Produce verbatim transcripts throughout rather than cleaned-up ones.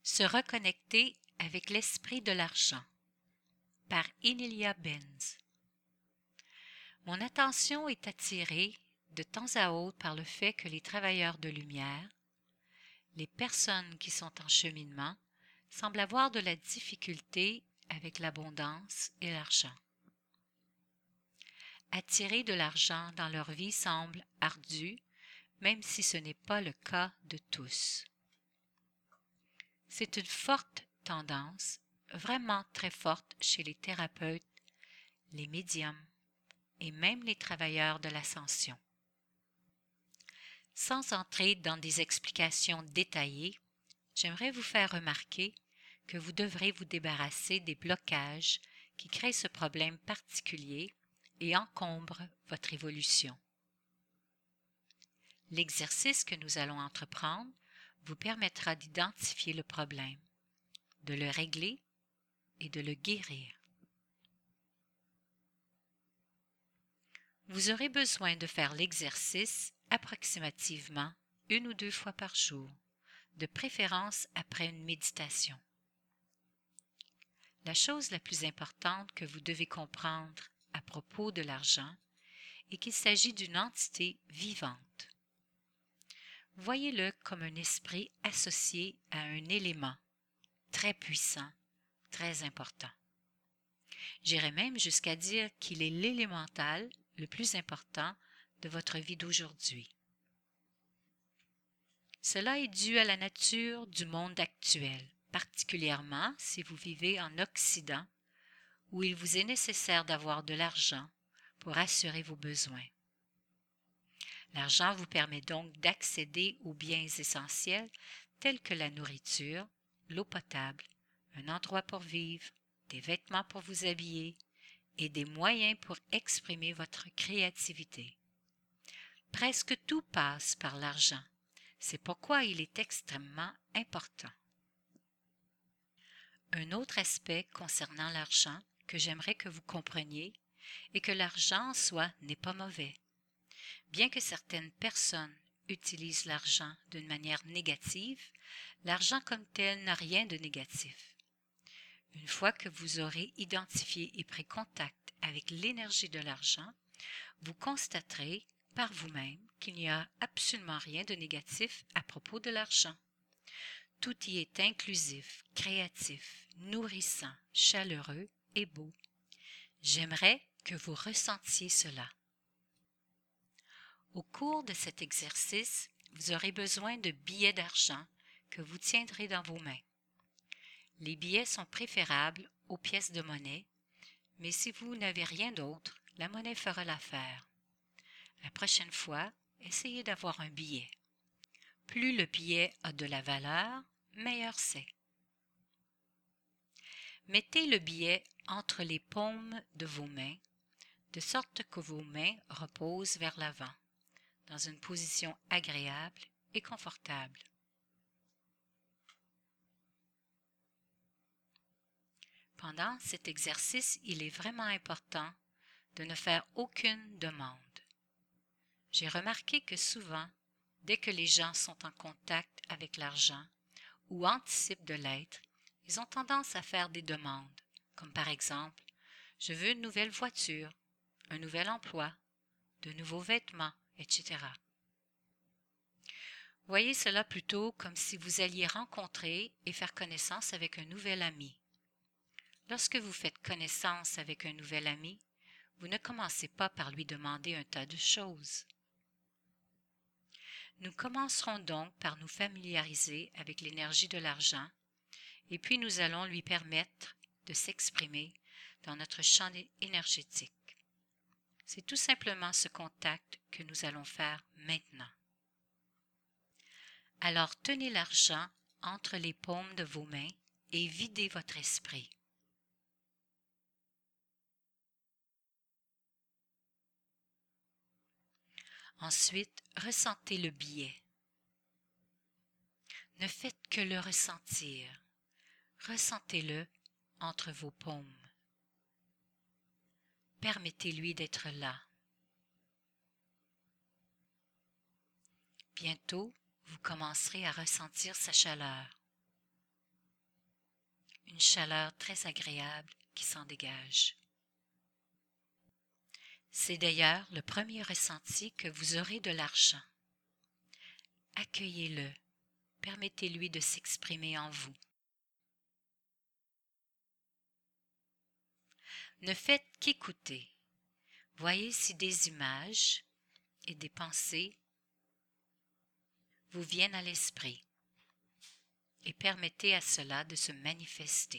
Se reconnecter avec l'esprit de l'argent par Emilia Benz. Mon attention est attirée de temps à autre par le fait que les travailleurs de lumière, les personnes qui sont en cheminement, semblent avoir de la difficulté avec l'abondance et l'argent. Attirer de l'argent dans leur vie semble ardu, même si ce n'est pas le cas de tous. C'est une forte tendance, vraiment très forte chez les thérapeutes, les médiums et même les travailleurs de l'ascension. Sans entrer dans des explications détaillées, j'aimerais vous faire remarquer que vous devrez vous débarrasser des blocages qui créent ce problème particulier et encombrent votre évolution. L'exercice que nous allons entreprendre vous permettra d'identifier le problème, de le régler et de le guérir. Vous aurez besoin de faire l'exercice approximativement une ou deux fois par jour, de préférence après une méditation. La chose la plus importante que vous devez comprendre à propos de l'argent est qu'il s'agit d'une entité vivante. Voyez-le comme un esprit associé à un élément très puissant, très important. J'irais même jusqu'à dire qu'il est l'élémental le plus important de votre vie d'aujourd'hui. Cela est dû à la nature du monde actuel, particulièrement si vous vivez en Occident, où il vous est nécessaire d'avoir de l'argent pour assurer vos besoins. L'argent vous permet donc d'accéder aux biens essentiels tels que la nourriture, l'eau potable, un endroit pour vivre, des vêtements pour vous habiller et des moyens pour exprimer votre créativité. Presque tout passe par l'argent. C'est pourquoi il est extrêmement important. Un autre aspect concernant l'argent que j'aimerais que vous compreniez est que l'argent en soi n'est pas mauvais. Bien que certaines personnes utilisent l'argent d'une manière négative, l'argent comme tel n'a rien de négatif. Une fois que vous aurez identifié et pris contact avec l'énergie de l'argent, vous constaterez par vous-même qu'il n'y a absolument rien de négatif à propos de l'argent. Tout y est inclusif, créatif, nourrissant, chaleureux et beau. J'aimerais que vous ressentiez cela. Au cours de cet exercice, vous aurez besoin de billets d'argent que vous tiendrez dans vos mains. Les billets sont préférables aux pièces de monnaie, mais si vous n'avez rien d'autre, la monnaie fera l'affaire. La prochaine fois, essayez d'avoir un billet. Plus le billet a de la valeur, meilleur c'est. Mettez le billet entre les paumes de vos mains, de sorte que vos mains reposent vers l'avant, dans une position agréable et confortable. Pendant cet exercice, il est vraiment important de ne faire aucune demande. J'ai remarqué que souvent, dès que les gens sont en contact avec l'argent ou anticipent de l'être, ils ont tendance à faire des demandes, comme par exemple « je veux une nouvelle voiture, un nouvel emploi, de nouveaux vêtements, et cetera » Voyez cela plutôt comme si vous alliez rencontrer et faire connaissance avec un nouvel ami. Lorsque vous faites connaissance avec un nouvel ami, vous ne commencez pas par lui demander un tas de choses. Nous commencerons donc par nous familiariser avec l'énergie de l'argent et puis nous allons lui permettre de s'exprimer dans notre champ énergétique. C'est tout simplement ce contact que nous allons faire maintenant. Alors tenez l'argent entre les paumes de vos mains et videz votre esprit. Ensuite, ressentez le billet. Ne faites que le ressentir. Ressentez-le entre vos paumes. Permettez-lui d'être là. Bientôt, vous commencerez à ressentir sa chaleur. une chaleur très agréable qui s'en dégage. C'est d'ailleurs le premier ressenti que vous aurez de l'argent. Accueillez-le, permettez-lui de s'exprimer en vous. Ne faites qu'écouter. Voyez si des images et des pensées vous viennent à l'esprit et permettez à cela de se manifester.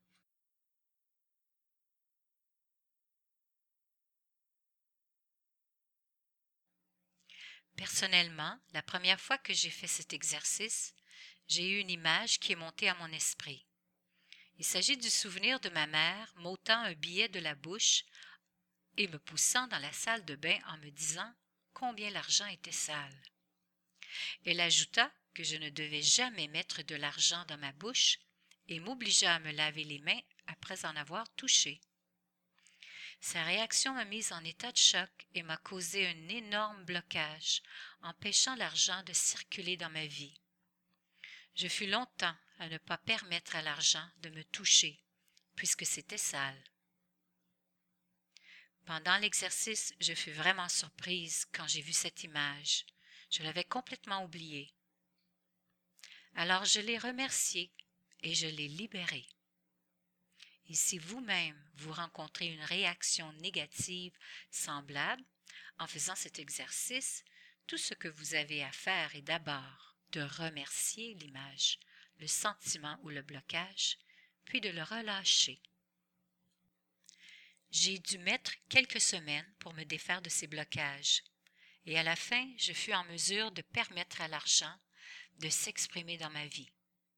Personnellement, la première fois que j'ai fait cet exercice, j'ai eu une image qui est montée à mon esprit. Il s'agit du souvenir de ma mère m'ôtant un billet de la bouche et me poussant dans la salle de bain en me disant combien l'argent était sale. Elle ajouta que je ne devais jamais mettre de l'argent dans ma bouche et m'obligea à me laver les mains après en avoir touché. Sa réaction m'a mise en état de choc et m'a causé un énorme blocage, empêchant l'argent de circuler dans ma vie. Je fus longtemps à ne pas permettre à l'argent de me toucher, puisque c'était sale. Pendant l'exercice, je fus vraiment surprise quand j'ai vu cette image. Je l'avais complètement oubliée. Alors je l'ai remercié et je l'ai libéré. Et si vous-même vous rencontrez une réaction négative semblable en faisant cet exercice, tout ce que vous avez à faire est d'abord de remercier l'image, le sentiment ou le blocage, puis de le relâcher. J'ai dû mettre quelques semaines pour me défaire de ces blocages, et à la fin, je fus en mesure de permettre à l'argent de s'exprimer dans ma vie.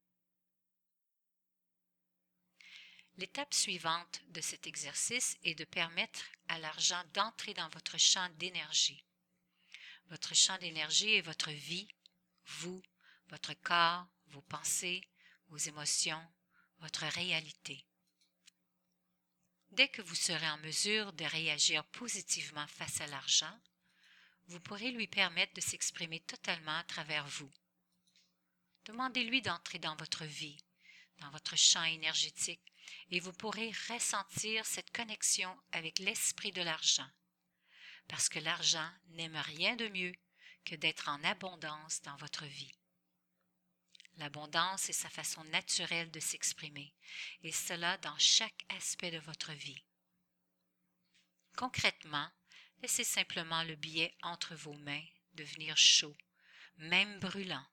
L'étape suivante de cet exercice est de permettre à l'argent d'entrer dans votre champ d'énergie. Votre champ d'énergie est votre vie, vous, votre corps, vos pensées, vos émotions, votre réalité. Dès que vous serez en mesure de réagir positivement face à l'argent, vous pourrez lui permettre de s'exprimer totalement à travers vous. Demandez-lui d'entrer dans votre vie, dans votre champ énergétique, et vous pourrez ressentir cette connexion avec l'esprit de l'argent, parce que l'argent n'aime rien de mieux que d'être en abondance dans votre vie. L'abondance est sa façon naturelle de s'exprimer, et cela dans chaque aspect de votre vie. Concrètement, laissez simplement le billet entre vos mains devenir chaud, même brûlant.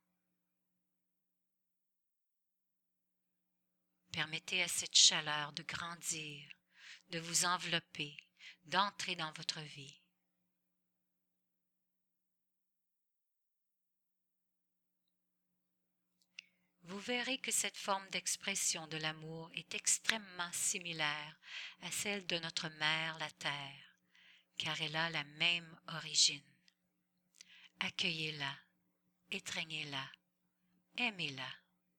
Permettez à cette chaleur de grandir, de vous envelopper, d'entrer dans votre vie. Vous verrez que cette forme d'expression de l'amour est extrêmement similaire à celle de notre mère la Terre, car elle a la même origine. Accueillez-la, étreignez-la, aimez-la.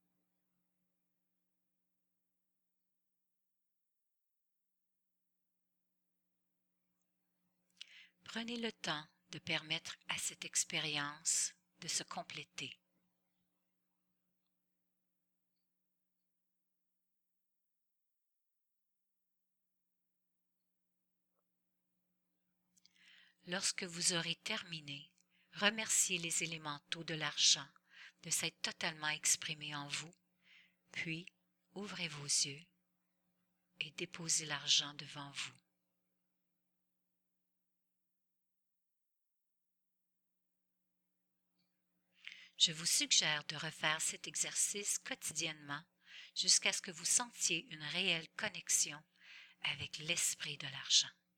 Prenez le temps de permettre à cette expérience de se compléter. Lorsque vous aurez terminé, remerciez les élémentaux de l'argent de s'être totalement exprimés en vous, puis ouvrez vos yeux et déposez l'argent devant vous. Je vous suggère de refaire cet exercice quotidiennement jusqu'à ce que vous sentiez une réelle connexion avec l'esprit de l'argent.